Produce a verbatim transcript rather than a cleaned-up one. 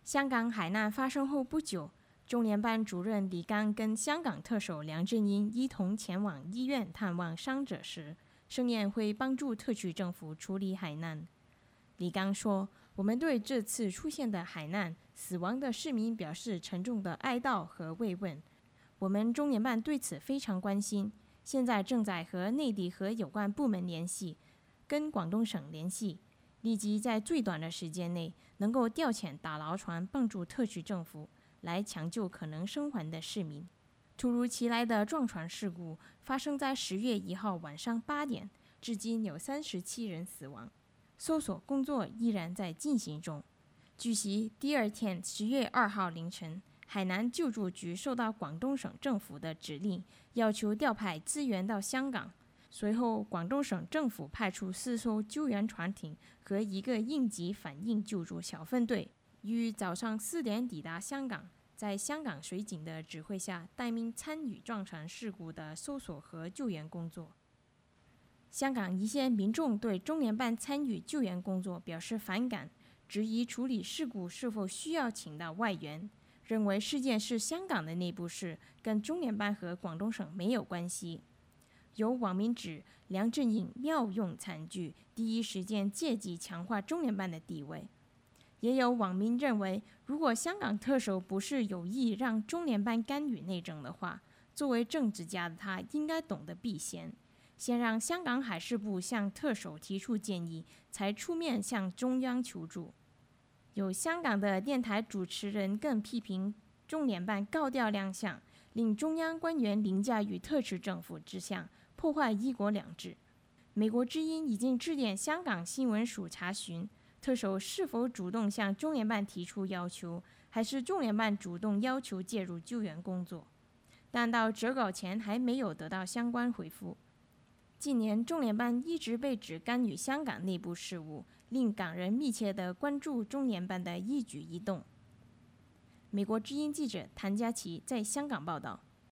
香港海难发生后不久，中联办主任李刚跟香港特首梁振英一同前往医院探望伤者时，声言会帮助特区政府处理海难。李刚说：“我们对这次出现的海难死亡的市民表示沉重的哀悼和慰问。我们中联办对此非常关心，现在正在和内地和有关部门联系，跟广东省联系，立即在最短的时间内能够调遣打捞船帮助特区政府来抢救可能生还的市民。”突如其来的撞船事故发生在十月一号晚上八点，至今有三十七人死亡。搜索工作依然在进行中。据悉，第二天十月二号凌晨，海南救助局收到广东省政府的指令，要求调派资源到香港。随后，广东省政府派出四艘救援船艇和一个应急反应救助小分队，于早上四点抵达香港，在香港水警的指挥下，待命参与撞船事故的搜索和救援工作。香港一些民众对中联办参与救援工作表示反感，质疑处理事故是否需要请到外援，认为事件是香港的内部事，跟中联办和广东省没有关系。有网民指梁振英妙用惨剧，第一时间借机强化中联办的地位。也有网民认为，如果香港特首不是有意让中联办干预内政的话，作为政治家的他应该懂得避嫌，先让香港海事部向特首提出建议，才出面向中央求助。有香港的电台主持人更批评中联办高调亮相，令中央官员凌驾于特区政府之下，破坏一国两制。美国之音已经致电香港新闻署查询，特首是否主动向中联办提出要求，还是中联办主动要求介入救援工作，但到折稿前还没有得到相关回复。近年，中联办一直被指干预香港内部事务，令港人密切地关注中联办的一举一动。美国之音记者谭佳琪在香港报道。